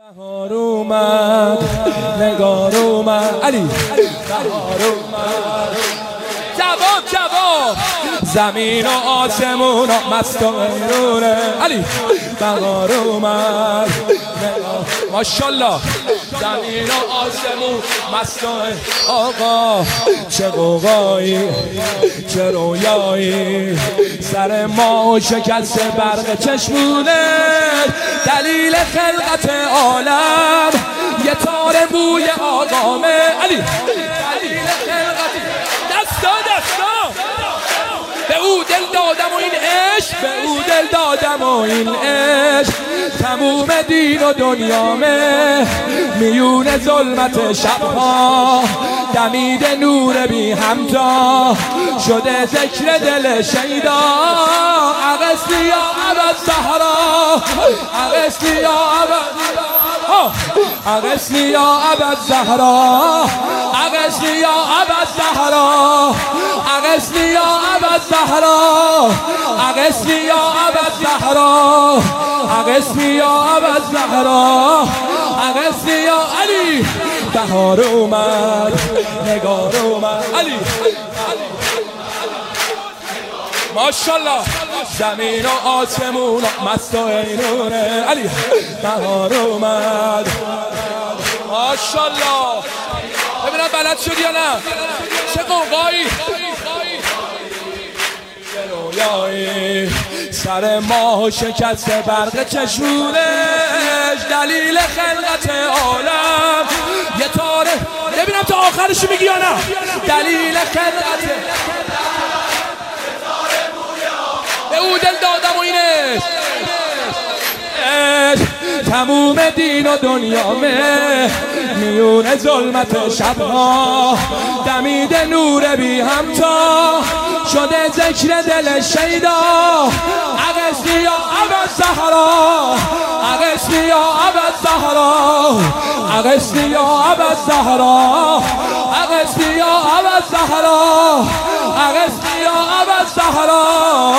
بهار اومد نگار اومد علی بهار اومد جواب زمین و آسمون و مست و ایرونه علی بهار اومد ماشالله زمین و آسمون مست و آقا چه قوقایی چه رویایی سر ما شکست برق چشمونه دلیل خلقت عالم یه تار بوی آقامه علی دلیل خلقت دستا به او دل دادم و این عشق به او دل دادم و این عشق تموم دین و دنیامه میون ظلمت شبها دمید نور بی همتا شده ذکر دل شیدا اغسطی یا ابد زهرا اغسطی یا ابد اغسطی یا ابد زهرا اغسطی یا ابد زهرا اغسطی یا ابد زهرا اغسطی یا ابد زهرا اغسطی یا ابد زهرا اغسطی یا علی بهار اومد نگار اومد علی ماشالله زمین و آسمون و مست و ایرونه علی بهار اومد ماشالله ببینم بلد شد یا نه چه قوقایی رویایی سر ماه شکست برق چشمونش دلیل خلقت عالم یه تاره ببینم تا آخرش میگی یا نه دلیل خلقت به او دل دادم و اینش تموم دین و دنیامه میون ظلمت شبها دمید نور بی همتا شده ذکر دل شیدا اغسطی یا ابد زهرا اغسطی یا ابد زهرا اغسطی یا ابد زهرا اغسطی یا ابد زهرا اغسطی یا ابد زهرا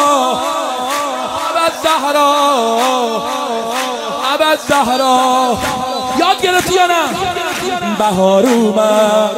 ابد زهرا ابد زهرا یاد گرفتی یا نه بهار اومد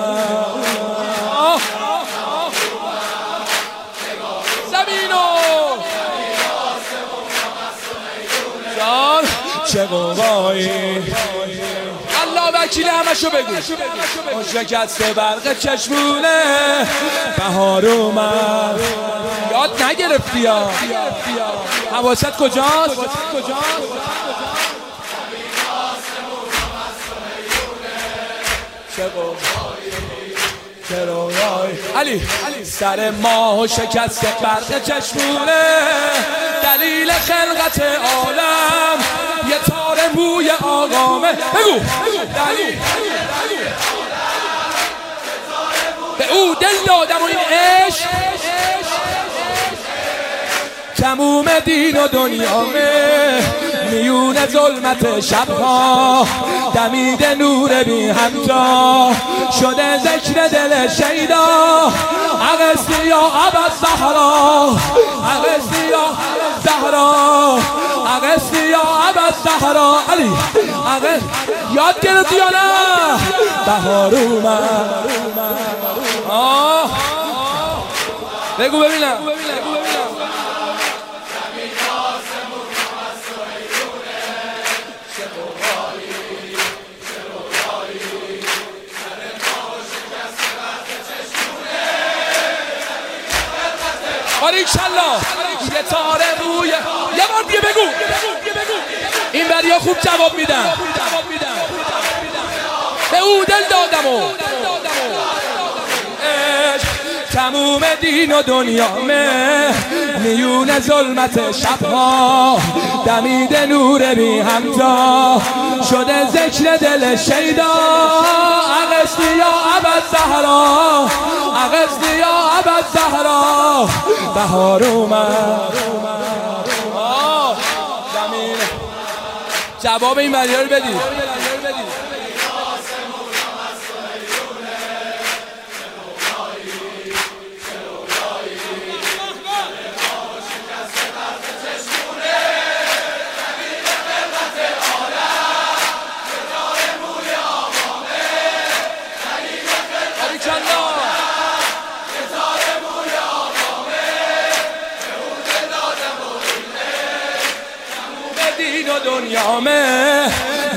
چه قوقایی الله وکیل همشو بگو شکست برق چشمونه بهار اومد یاد نگرفتی یا حواست کجاست چه رویایی علی سر ماه شکست برق چشمونه دلیل خلقت عالم یه تار بوی آقامه بگو دلیل به او دل دادم و این عشق تموم دین و دنیامه میون ظلمت شبها دمید نور بی همتا شده ذکر دل شیدا اغسطی یا ابد زهرا اغسطی یا زهرا اغسطی یا ابد زهرا علی یاد گرفتی یا نه بهار اومد بگو ببینم باریکالله یه تاره روی یه بار دیگه بگو این بریا خوب جواب میدن به او دل دادم و تموم دین و دنیامه میون ظلمت شبها دمید نور بی همتا شده ذکر دل شیدا اغسطی یا ابد زهرا اغسطی یا ابد زهرا بهار اومد جواب این بریا رو بدید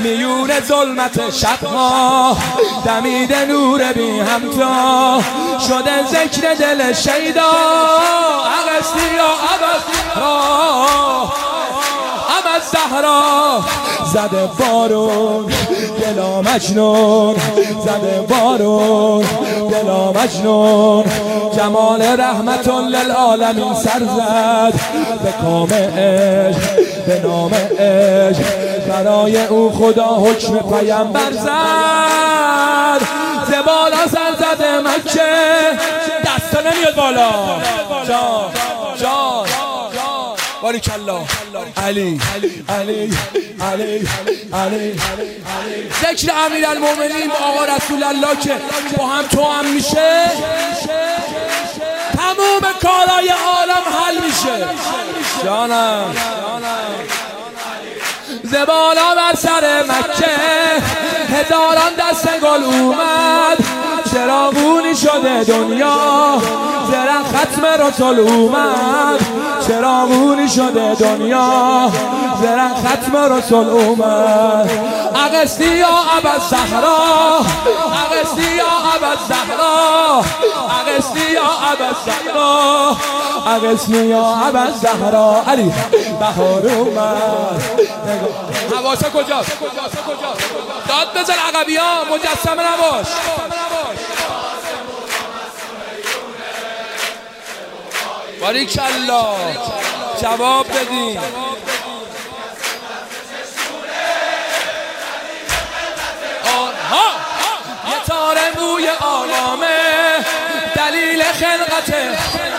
میون ظلمت شبها دمیده نور بی همتا شده ذکر دل شیدا اغسطی یا ابد زهرا زده بارون دلا مجنون زده بارون دلا مجنون جمال رحمت للعالمین سر زد به کام عشق به نام عشق برای او خدا حکم پیامبر زد زبالا سر زده مکه دستا نمیاد بالا جان جان باریکالله علی علی علی علی ذکر امیرالمومنین آقا رسول الله که با هم تو هم میشه تموم کارهای عالم حل میشه جانم زبالا بر سر مکه هزاران دست گل اومد چراغونی شده دنیا زرن ختم رسول اومد چراغونی شده دنیا زرن ختم رسول اومد اغسطی یا ابد زهرا اغسطی یا ابد زهرا اغسطی یا ابد زهرا اغسطی یا ابد زهرا علی بهار اومد حواسه کجاست داد بزن عقبی ها مجسمه نباش باریکالله جواب بدین آنها یه تار موی آلامه دلیل خلقته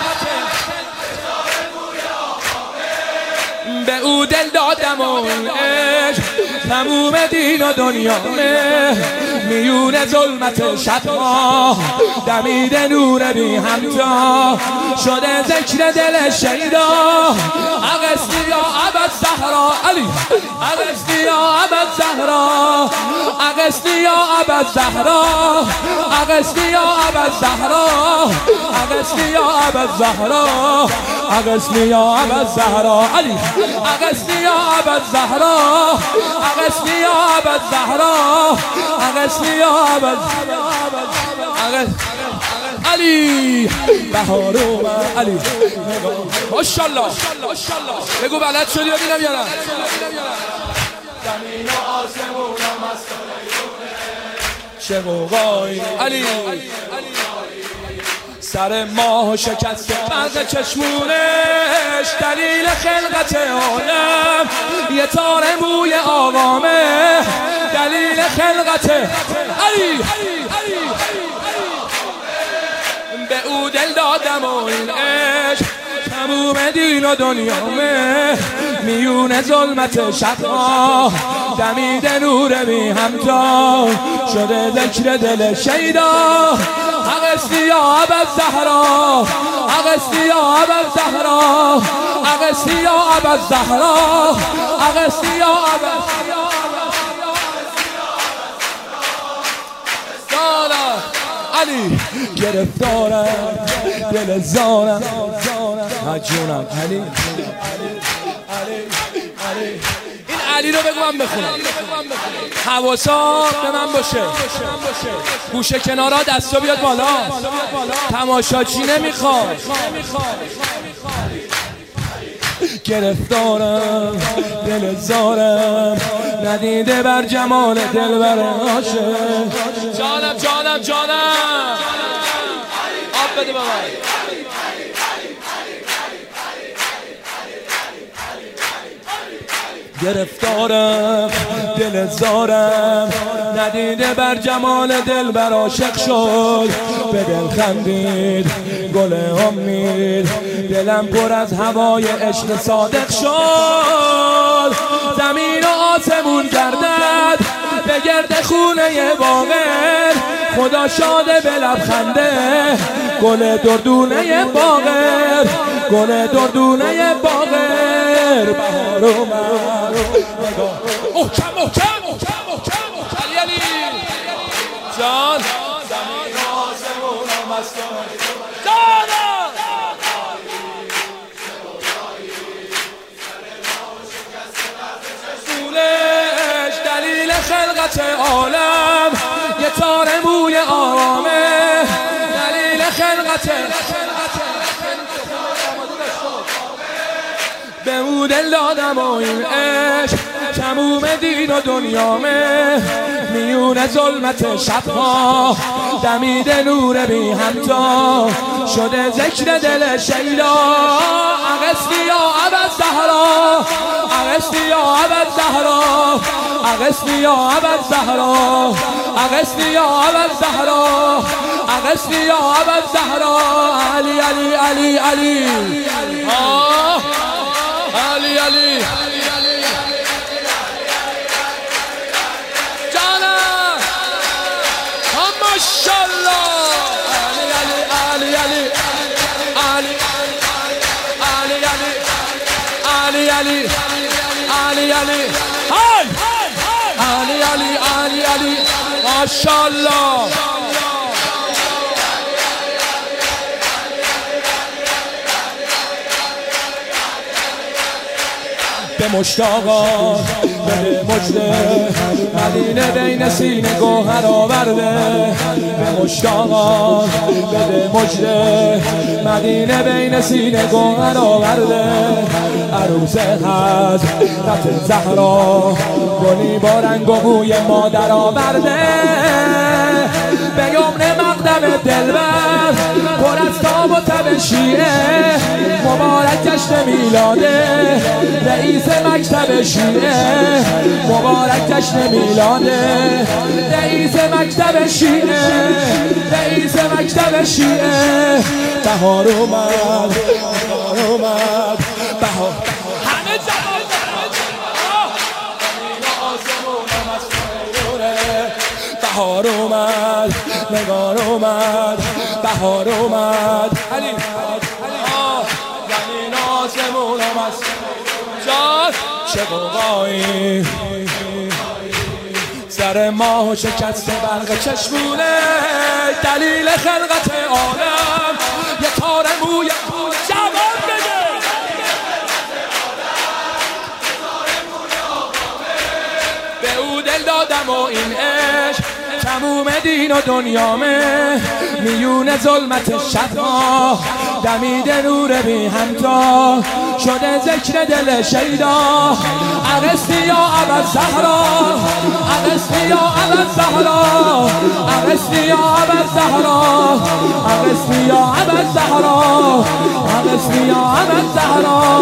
به او دل دادم و عشق تموم دین و دنیامه میون ظلمت شبها دمیده نور بی همتا شده ذکر دل شیدا اغسطی یا ابد زهرا علی اغسطی یا ابد زهرا اغسطی یا ابد زهرا اغسطی یا ابد زهرا اغسطی یا ابد زهرا اغسطی یا ابد زهرا علی اغسطی یا ابد زهرا اغسطی یا ابد زهرا اغسطی یا ابد علی بهار اومد علی ماشاءالله بگو بلد شدی ببینم یا نه زمین و آسمونم از چه موقعی علی سر ماه شکسته مغز چشمونش دلیل خلقت عالم یه تار موی آقامه دلیل خلقت علی به او دل دادم و این عشق تموم دین و دنیامه میون ظلمت شبها دمیده نور بی همتا شده ذکر دل شیدا اغسطی یا ابد زهرا اغسطی یا ابد زهرا اغسطی یا ابد زهرا اغسطی یا ابد علی گرفتارم دل زارم جونم علی این علی رو بگو من بخونم حواسا به من باشه گوشه کنارا دستا بیاد بالا تماشاچی نمیخواد گرفتارم دل زارم ندیده بر جمال دلبر عاشق جانم جانم جانم آب بده به من گرفتارم دل زارم ندیده بر جمال دلبر عاشق شد به دل خندید گل امید دلم پر از هوای عشق صادق شد زمین و آسمون گردد به گرد خونه باغر خدا شاده به لبخنده گل دردونه باغر گل دردونه باغر بهار اومد محکم محکم محکم علی علی جان زمین و آسمون جانم دلیل خلقت عالم یه تار موی آرامه دلیل خلقت به او دل دادم و این عشق تموم دین و دنیامه میون ظلمت شبها دمیده نور بی همتا شده ذکر دل شیدا اغثنی یا ابد زهرا اغثنی یا ابد زهرا اغثنی یا ابد زهرا اغثنی یا ابد زهرا اغثنی یا ابد زهرا علی علی علی علی علی علی جانم ماشاءالله علی علی علی علی علی علی علی علی علی علی علی علی علی علی ماشاءالله به مشتاقان بده مجده مدینه بین سینه گوهر آورده به مشتاقان بده مجده مدینه بین سینه گوهر آورده عروس حضرت زهرا گلی با رنگ و بوی مادر آورده به یمن مقدم دلبر پر از تاب و تب شیعه مبارک جشن میلاده رئیس مکتب شیعه مبارک جشن میلاده رئیس مکتب شیعه رئیس مکتب شیعه بهار اومد بهار اومد بهار همه جوان بهار اومد نگار اومد بهار اومد علی زمین آسمون آمد جان چه قوقایی سر ماه و شکست برق چشمونه دلیل خلقت عالم یه تار موی جوان بده به او دل دادم و این عشق تموم دین و دنیامه میون ظلمت شبها دمیده نور بی همتا شده ذکر دل شیدا اغثنی یا ابد زهرا اغثنی یا ابد زهرا اغثنی یا ابد زهرا اغثنی یا ابد زهرا اغثنی یا ابد زهرا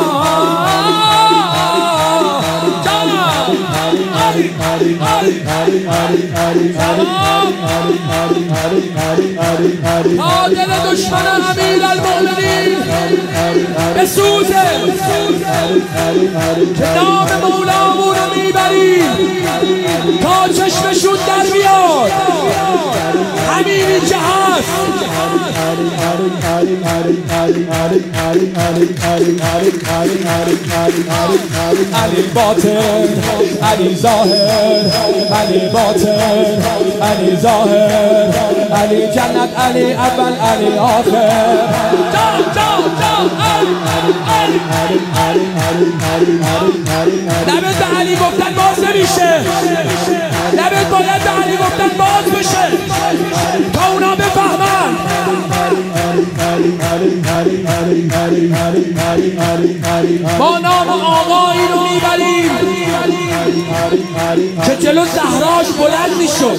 دل دشمن امیر المؤمنین بسوزه که نام مولامون رو میبریم تا چشمشون در بیاد همینی که هست علی باطن علی ظاهر علی باطن علی ظاهر علی جنت علی اول علی آخر نبید به علی گفتن باز نمیشه نبید باید به علی گفتن باز بشه تا اونا بفهمن ما نام آقایی رو میبریم که جلو زهراش بلند میشد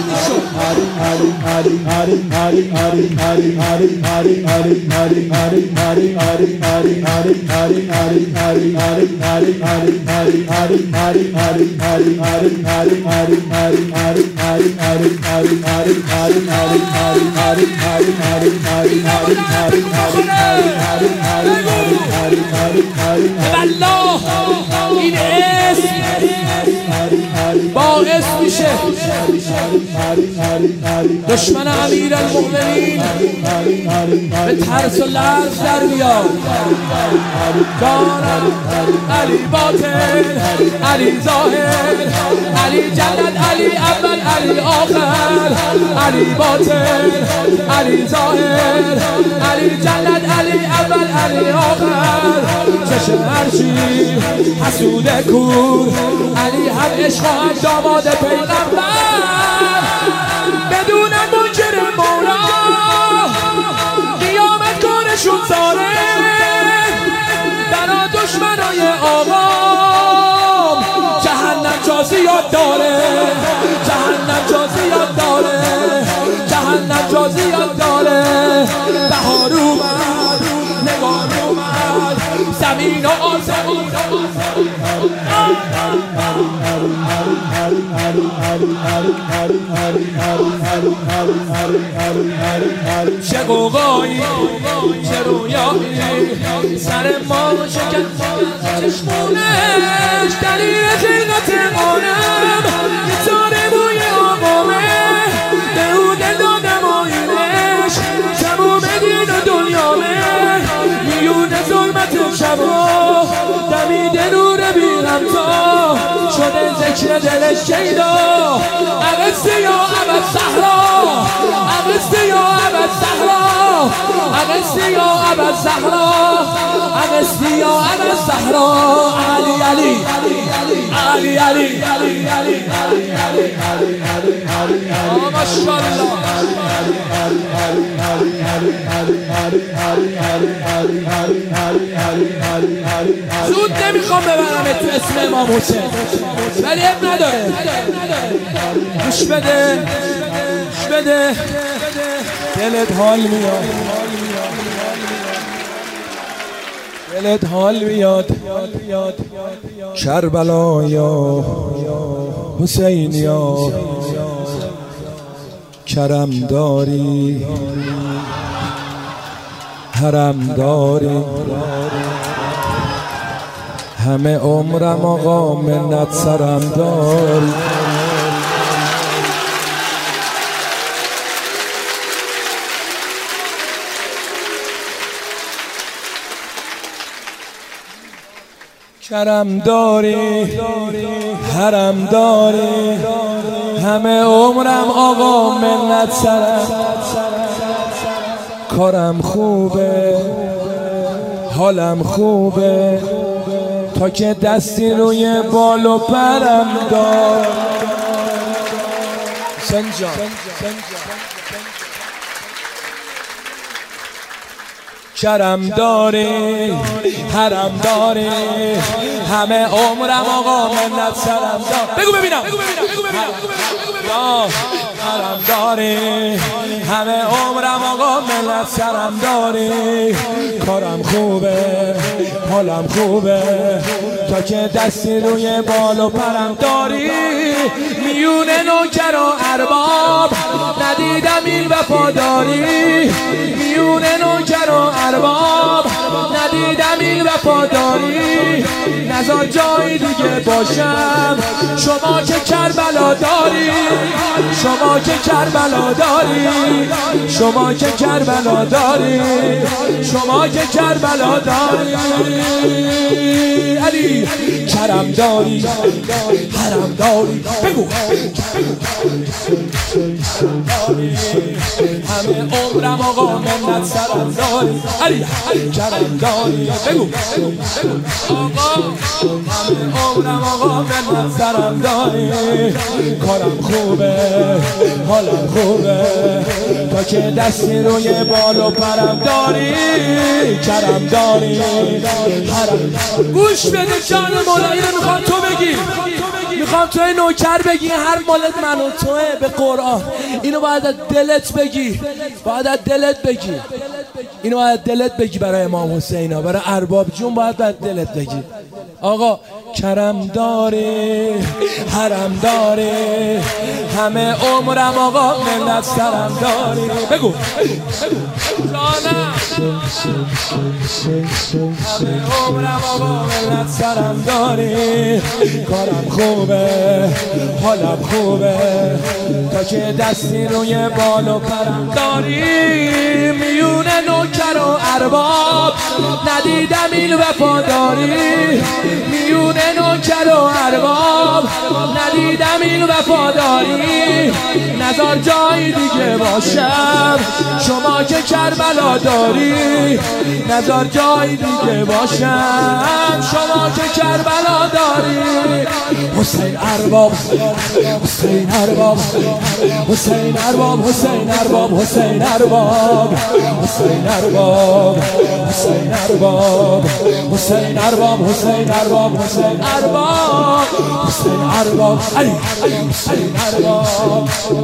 والله این اسم باعث میشه دشمن امیر المؤمنین به ترس و لرز در بیاد دارم علی باطن علی ظاهر علی جنت علی اول علی آخر علی باطن علی ظاهر علی جنت علی اول علی آخر چشم هرچی حسود کور علی هم عشق و هم شفاعت پیغمبر بدون منکر مولا قیامت کنشون ساره برا دشمنای آقام جهنم جا زیاد داره جهنم جا زیاد داره جهنم جا زیاد داره بهار اومد نگار اومد زمین و آسمون چه قوقایی چه رویایی سر ما شکن چشمونش دلیل خلقت قانم یه تاره موی آقامه به او دل دادم آینش تموم دین و دنیامه میون ظلمت شبا دمید نور بی غمتا شده ذکر دلش شیدا اغسطی یا ابد صحرا اغسطی یا ابد صحرا اغسطی یا ابد صحرا اغسطی یا ابد صحرا علی علی علی علی ماشاءالله زود نمیخوام ببرم تو اسم امام حسین ولی اب نداره گوش بده گوش بده دلت حال میاد دلت حال میاد کربلا یا حسین یا کرم داری حرم داری همه عمرم آقا منت سرم داری کرم داری حرم داری همه عمرم آقا منت سرم کارم خوبه حالم خوبه تا که دستی روی بال و پرم دار سنجان کرم داری حرم داری همه عمرم آقا منت سرم دار بگو ببینم حرم داری همه عمرم آقا منت سرم داری کارم خوبه حالم خوبه تا که دستی روی بال و پرم داری میون نوکر و ارباب ندیدم این وفاداری میون نوکر و ارباب ندیدم این وفاداری نزار جایی دیگه باشم شما که کربلا داری شما که کربلا داری شما که کربلا داری شما که کربلا داری علی کرم داری حرم داری بگو همه عمرم آقا منت سرم داری علی کرم داری بگو آقا همه عمرم آقا منت سرم داری کارم خوبه حالم خوبه تا که دستی روی بال و پرم داری کرم داری حرم گوش بده جان مولایی رو میخوام تو بگی میخوام توی نوکر بگی هر مالت من و توه به قرآن اینو باید از دلت بگی باید از دلت بگی اینو باید از دلت بگی برای امام حسین برای ارباب جون باید از دلت بگی آقا کرم داره حرم داره همه عمرم آقا منت سرم داره بگو جانم همه عمرم آقا منت سرم داره کارم خوبه حالم خوبه تا که دستی روی بال و پرم داری میون نوکر و ارباب ندیدم این وفاداری میون نوکر و ارباب ندیدم این وفاداری نزار جای دیگه باشم شما که کربلا داری نزار جای دیگه باشم شما که کربلا داری حسین ارباب حسین ارباب حسین ارباب حسین ارباب حسین ارباب حسین ارباب حسین ارباب حسین ارباب حسین ارباب حسین ارباب حسین ارباب علی حسین ارباب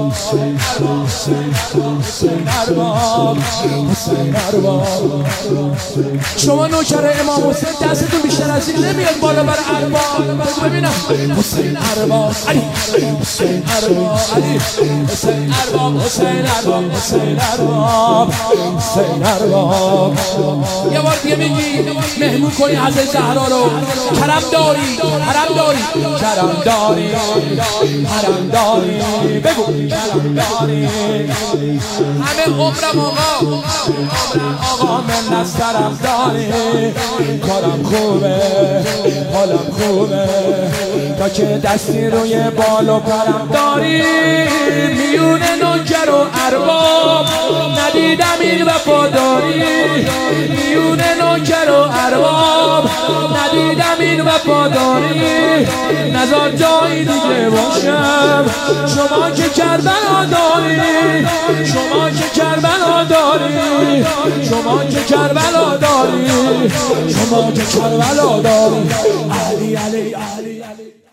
حسین ارباب حسین ارباب شما نوکر امام حسین دستتون بیشتر از این نمیاد بالا بر ارباب ببینم حسین ارباب علی حسین ارباب علی حسین ارباب حسین ارباب حسین ارباب حسین ارباب یه بار دیگه میگی مهمون کنی حضرت زهرا رو کرم داری حرم داری کرم داری حرم داری بگو کرم داری همه عمرم آقا من نسترم داری کارم خوبه حالم خوبه تا که دستی روی بال و پرم داری میون نوکر و ارباب ندیدم این وفاداری میون نوکر و ارباب ندیدم این وفاداری نزار جای دیگه باشم شما که کربلا داری شما که کربلا داری شما که کربلا داری شما که کربلا داری علی علی علی علی